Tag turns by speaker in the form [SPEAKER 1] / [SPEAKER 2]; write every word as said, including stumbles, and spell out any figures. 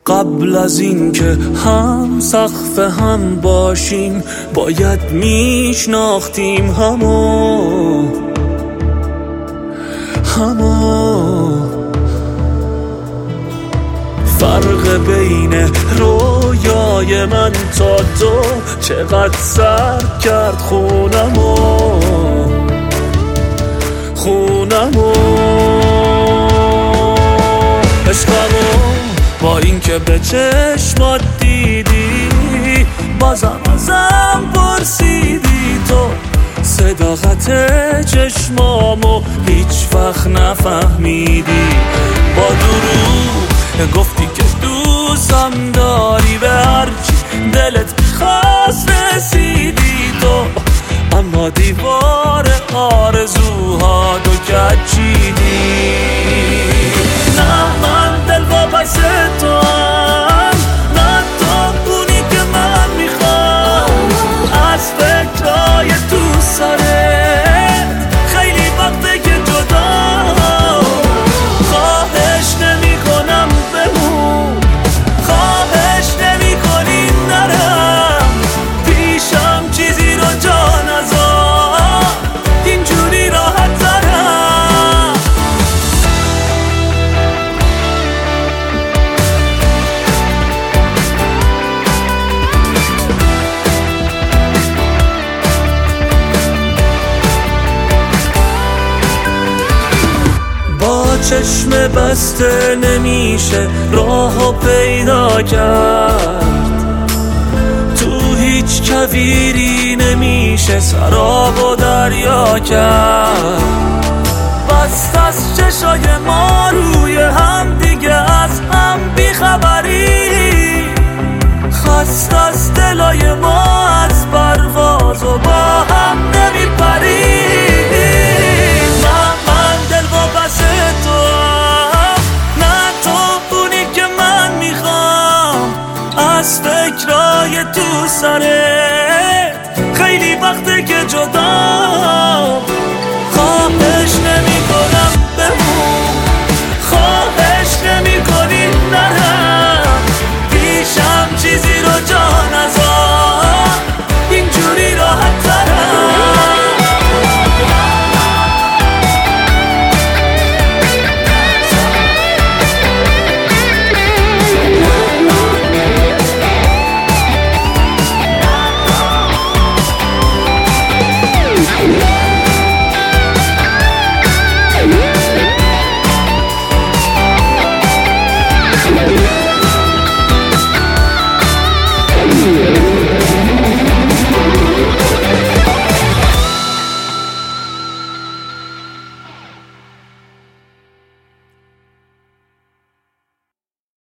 [SPEAKER 1] قبل از این که هم سقف هم باشیم باید میشناختیم همو همو فرق بین رویای من تا تو چقدر سر کرد خونمو خونمو عشقمو با این که به چشمات دیدی بازم ازم پرسیدی تو صداقت چشمامو هیچ وقت نفهمیدی با دروغ گفتی که دوستم داری به هرچی دلت میخواست رسیدی تو اما دیوار آرزوها دو کچیدی نه من دل واپس تو هم نه تو اونی که من میخوام از فکرهای تو سرت خیلی وقته که جدا خواهش نمی کنم بمون خواهش نمی کنی نرم پیشم چیزی رو جا نذار اینجوری راحت ترم با چشم بسته نمیشه راهو پیدا کرد تو هیچ کویری نمیشه سراب و دریا کرد بست از چشای ما روی هم دیگه از هم بیخبری خست از دلای ما از پرواز و با هم نمیپری نه من دل واپس تو هم نه تو اونی که من میخوام از فکرای تو سرت خیلی وقته که جدا